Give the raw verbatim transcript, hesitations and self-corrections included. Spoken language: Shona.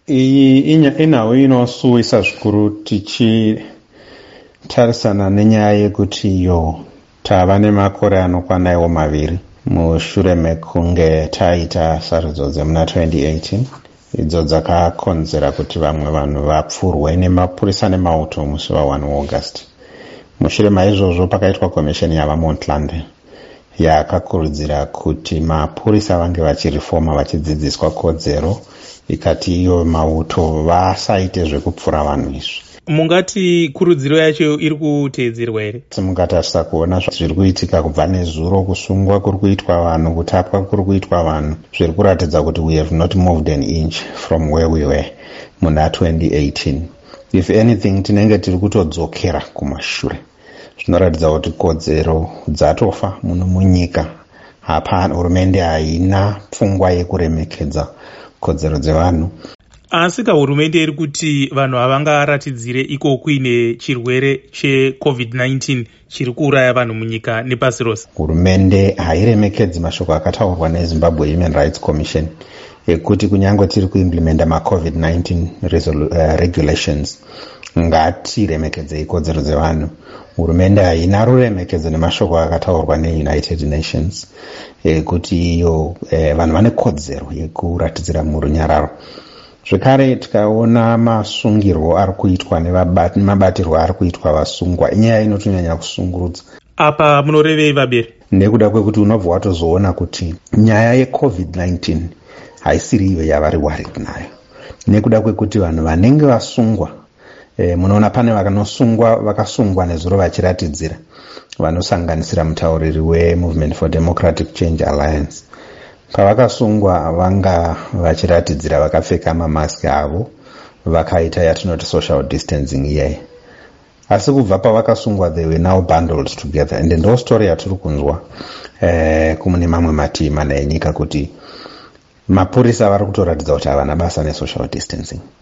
Iyi inhau inosuwisa zvikuru tichitarisana nenyaya yekuti iyo tava nemakore anokwana iwo maviri mushure mekunge taita sarudzo dzemuna twenty eighteen idzo dzakakonzera kuti vamwe vanhu vapfurwe nemapurisa nemauto musi wa one August. Mushure maizvozvo pakaitwa komisheni yavaMontland yakakurudzira kuti mapurisa vange vachirifoma vachidzidziswa kodzero ikati iyo mauto vasaite zvekupfura vanhu izvi. Mungati kurudziro yacho iri kuteedzerwa here? Mungatarisa kuona zviri kuitika kubva nezuro, kusungwa kuri kuitwa vanhu, kutapwa kuri kuitwa vanhu, zviri kuratidza kuti we have not moved an inch from where we were muna twenty eighteen. If anything tinenge tiri kutodzokera kumashure. Zvinoratidza kuti kodzero dzatofa muno munyika. Hapana, hurumende haina pfungwa yekuremekedza kodzero dzevanhu. Asi ka hurumende iri kuti vanhu havangaratidzire iko kuine chirwere checovid nineteen chiri kuuraya vanhu munyika nepasi rose. Hurumende hairemekedzi mashoko akataurwa neZimbabwe Human Rights Commission ekuti kunyange tiri kuimplementa macovid nineteen uh, regulations ngatiremekedze kodzero dzevanhu. Hurumende haina ruremekedzo nemashoko akataurwa neUnited Nations ekuti iyo eh, vanhu vane kodzero yekuratidzira murunyararo. Zvekare tikaona masungirwo ari kuitwa nemabatirwo ari kuitwa vasungwa, inyaya inotonyanya kusungurudza. Apa munorevei vabere? Nekuda kwekuti unobva watozoona kuti nyaya yecovid nineteen haisiri iyo yavari worried nayo. Nekuda kwekuti vanhu vanenge vasungwa, e, munoona pane vakanosungwa vakasungwa nezuro vachiratidzira, vanosanganisira mutauriri weMovement for Democratic Change Alliance. Pavakasungwa vanga vachiratidzira vakapfeka mamaski avo, vakaita yatinoti social distancing iyeye. Asi kubva pavakasungwa they were now bundled together, and ndo story yatiri kunzwa eh, kumune mamwe mativi mana enyika kuti mapurisa vari kutoratidza kuti havana basa nesocial distancing.